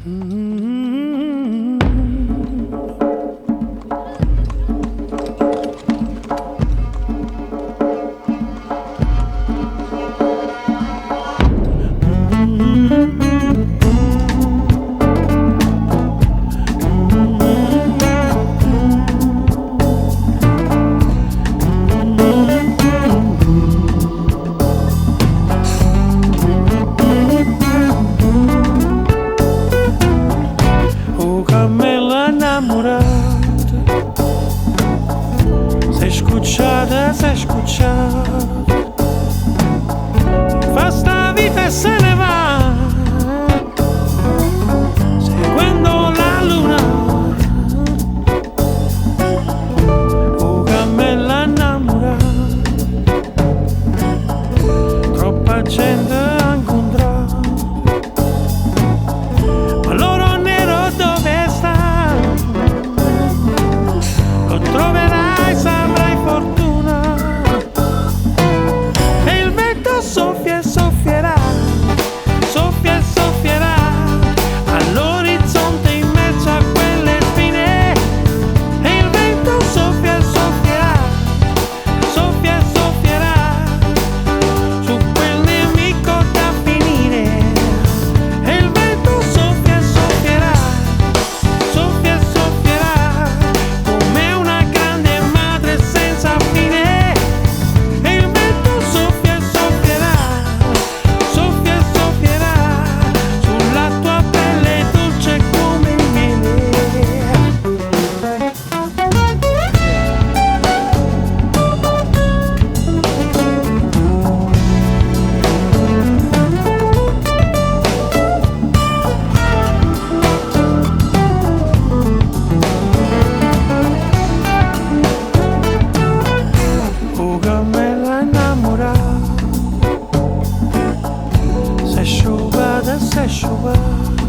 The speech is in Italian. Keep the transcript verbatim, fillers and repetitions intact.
Se escuchada, se escuchada, fa sta vita e se ne va, seguendo la luna. Oh, cammella innamorata, troppa gente ha incontrato, ma l'oro nero dove sta? Lo troverai, saprai fortuna, e il vento soffia e soffierà, soffia e soffierà all'orizzonte in mezzo a quelle spine, e il vento soffia e soffierà, soffia e soffierà su quel nemico da finire, e il vento soffia e soffierà, soffia e soffierà come una grande madre senza fine, e il vento soffia e soffierà, soffia e soffierà sulla tua pelle dolce come il miele. Oh, cammella innamorata, se asciugata, se asciugata,